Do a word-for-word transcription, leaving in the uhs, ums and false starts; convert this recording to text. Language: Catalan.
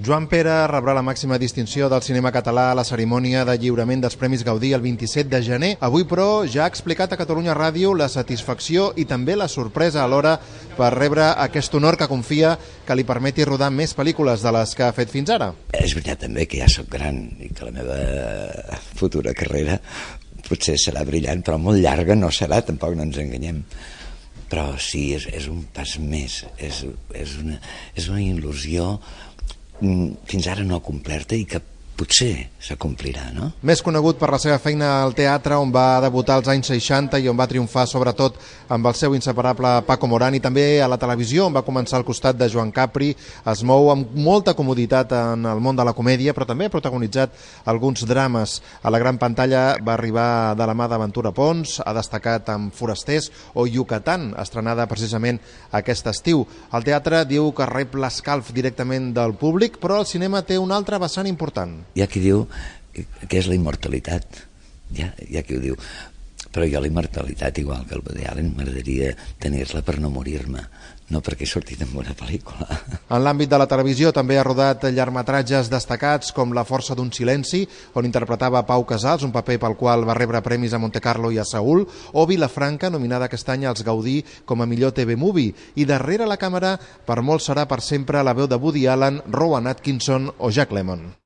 Joan Pera rebrà la màxima distinció del cinema català a la cerimònia de lliurament dels Premis Gaudí el vint-i-set de gener. Avui, però, ja ha explicat a Catalunya Ràdio la satisfacció i també la sorpresa alhora per rebre aquest honor que confia que li permeti rodar més pel·lícules de les que ha fet fins ara. És veritat també que ja sóc gran i que la meva futura carrera potser serà brillant, però molt llarga no serà, tampoc no ens enganyem. Però sí, és, és un pas més, és, és, una, és una il·lusió fins ara no completa i que potser s'acomplirà, no? Més conegut per la seva feina al teatre, on va debutar als anys seixanta i on va triomfar sobretot amb el seu inseparable Paco Morán, i també a la televisió, on va començar al costat de Joan Capri. Es mou amb molta comoditat en el món de la comèdia, però també ha protagonitzat alguns drames. A la gran pantalla va arribar de la mà d'Aventura Pons, ha destacat amb Forasters o Yucatán, estrenada precisament aquest estiu. El teatre diu que rep l'escalf directament del públic, però el cinema té un altre vessant important. Hi ha qui diu que és la immortalitat, hi ha, hi ha qui ho diu, però jo la immortalitat, igual que el Woody Allen, m'agradaria tenir-la per no morir-me, no perquè he sortit en una pel·lícula. En l'àmbit de la televisió també ha rodat llargmetratges destacats com La força d'un silenci, on interpretava Pau Casals, un paper pel qual va rebre premis a Montecarlo i a Seül, o Vilafranca, nominada aquest any als Gaudí com a millor T V Movie, i darrere la càmera per molts serà per sempre la veu de Woody Allen, Rowan Atkinson o Jack Lemmon.